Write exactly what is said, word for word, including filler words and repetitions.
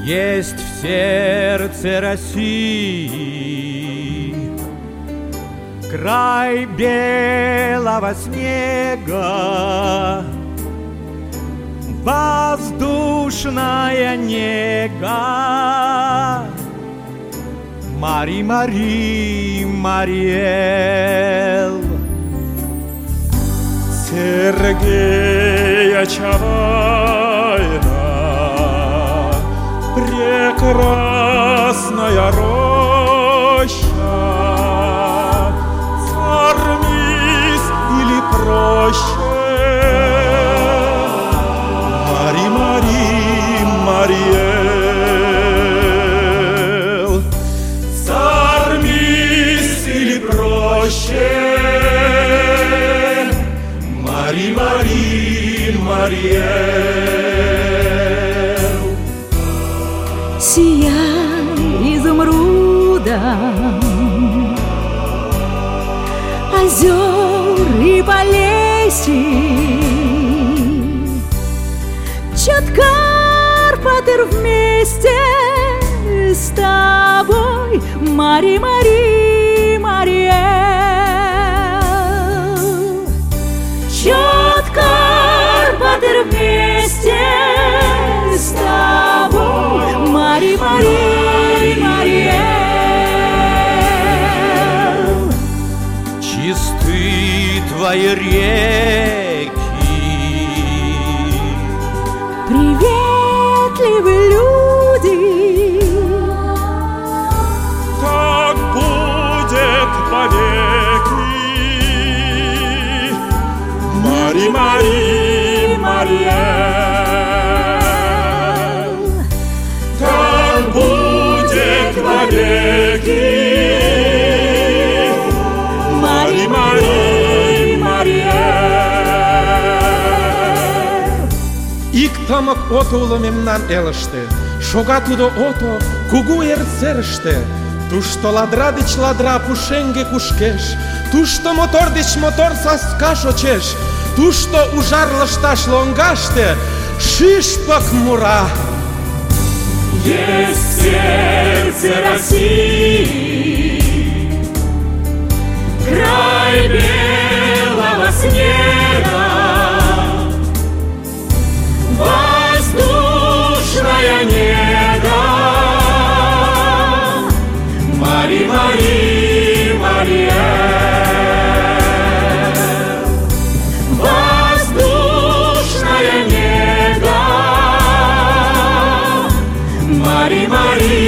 Есть в сердце России край белого снега, воздушная нега. Мари, Мари, Мариэл. Сергея Чавайна, прекрасная роща, цармись или проще. Мари, Мари, Мариэл, цармись или проще. Мари, Мари, Мариэл. Сияй изумрудом озер и полесей, чат Карпаты вместе с тобой, Мари, Мари, Мариэл. Чат Карпаты вместе с тобой, Мари, Мари, Мариэл. Чисты твои реки, приветливы люди. Так будет вовеки. Мари, Мари, Мариэл, так будет вовеки. Мари, Мари, Мариэл. Иктамак ото уло мемнан элыште, шога тудо ото кугу эр-серыште. Тушто ладра деч ладра пушеҥге кушкеш, тушто мотор деч мотор саска шочеш, тушто ужар лышташ лоҥгаште шӱшпык мура. Есть в сердце России край белого снега, воздушная нега. Мари, Мари, Мариэл, воздушная нега. Мари, Мари.